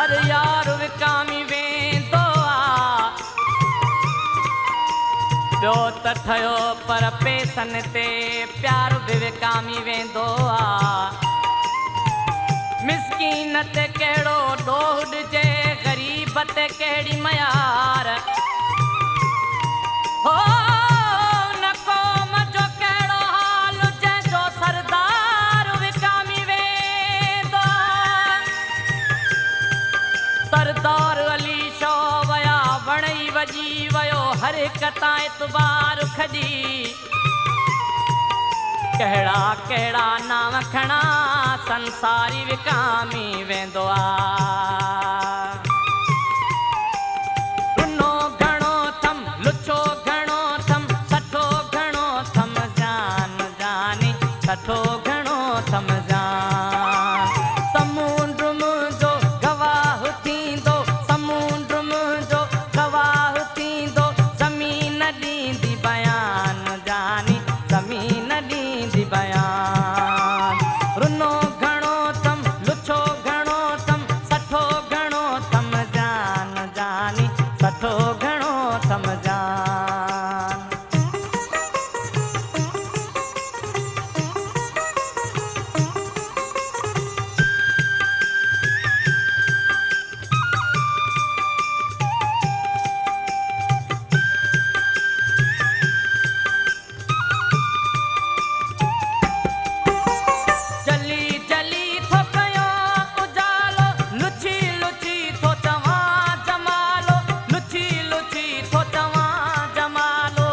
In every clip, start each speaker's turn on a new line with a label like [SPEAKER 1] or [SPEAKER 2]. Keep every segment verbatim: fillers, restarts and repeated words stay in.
[SPEAKER 1] हर यार विकामी वेंदो आ ॿियो त ठहियो पर पैसनि ते प्यार बि विकामी वेंदो आ मिसकीन ते कहिड़ो ॾोह ॾिजे ग़रीब ते कहिड़ी मयार हो न क़ौम जो कहिड़ो हाल जंहिंजो सरदार विकामी वेंदो सरदार अली शो वया वणई वॼी वियो हर हिक तां एतबार खॼी कहिड़ा कहिड़ा नाम खणा संसारी विकामी वेंदो आ रुनो घणो थम लुछो घणो थम सठो घणो थम जान जानी सठो घणो थम जान समुंड मुंहिंजो गवाह थींदो समुंड मुंहिंजो गवाह थींदो ज़मीन ॾींदी बयान जानी ज़मीन ॾींदी बयान रुनो घणो थम लुछो घणो थम सठो घणो थम जान जानी सठो घणो थम जान जली जली थो कयो उजालो लुची लुची थो चवां जमालो लुची लुची थो चवां जमालो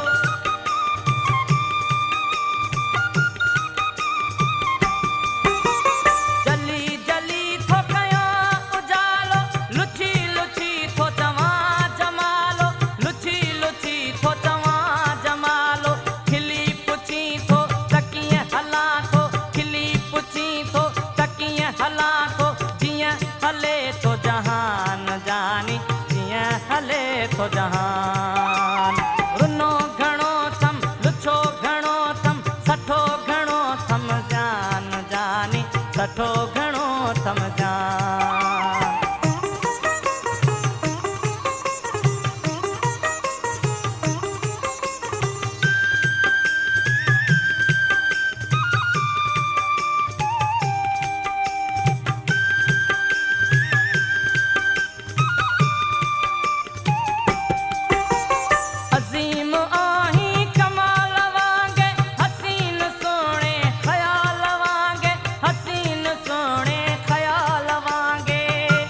[SPEAKER 1] जली जली थो कयो उजालो लुची लुची थो चवां जमालो लुची लुची थो चवां जमालो खिली पुछी थो त कीअं हलां थो खिली पुछी थो त कीअं हलां थो जीअं हले थो जहान जानी जीअं हले थो जहान रुनो घणो थम लुछो घणो थम सठो घणो थम जान जानी सठो घणो थम जान अज़ीम आहीं कमाल वांगे हसीन सोणे ख़याल वांगे हसीन सोणे ख़याल वांगे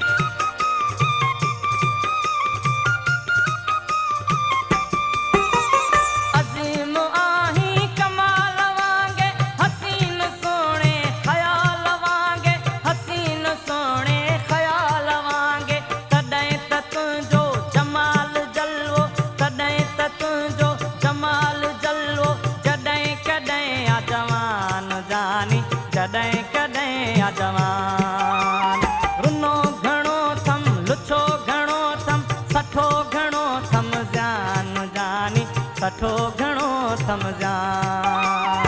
[SPEAKER 1] अज़ीम आहीं कमाल वांगे हसीन सोणे ख़याल वांगे हसीन सोणे ख़याल वांगे तॾहिं त तुंहिंजो जमाल जलवो तॾहिं त तुंहिंजो जमाल जलवो जॾहिं कॾहिं आ जवान जानी जॾहिं कॾहिं आ जवान रुनो घणो थम लुछो घणो थम सठो घणो थम जान जानी सठो घणो थम जान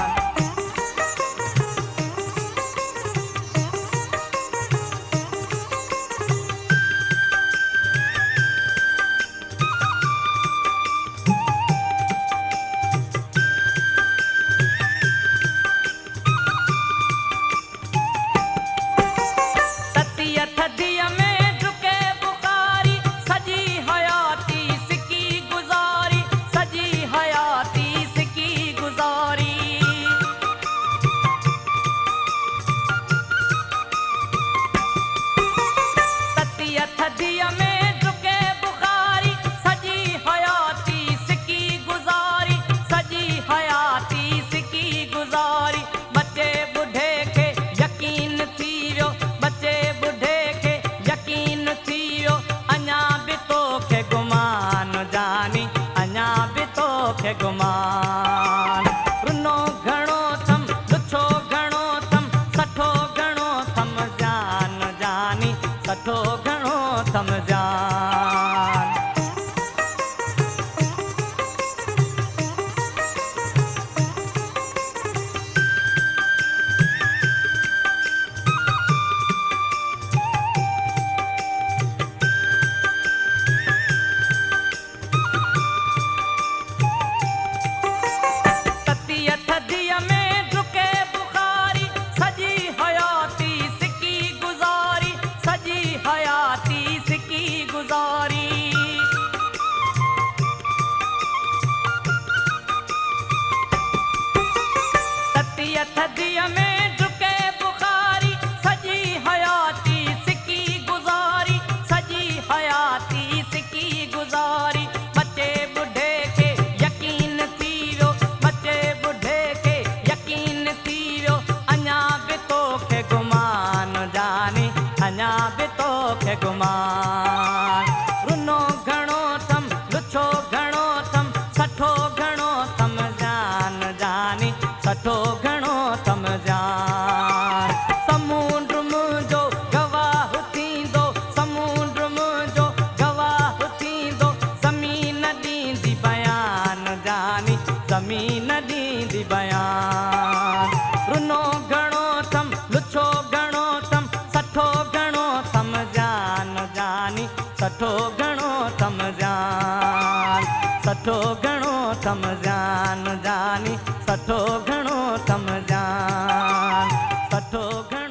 [SPEAKER 1] मान रुनो घणो थम लुछो घणो थम सठो घणो थम जान जानी सठो घणो थम जान समुंड मुंहिंजो गवाह थींदो समुंड मुंहिंजो गवाह थींदो ज़मीन ॾींदी बयान जानी ज़मीन ॾींदी बयान रुनो घणो थम लुछो घणो थम सठो घणो थम जान जानी सठो घणो थम जान सठो घणो थम जान जानी सठो घणो थम जान सठो घणो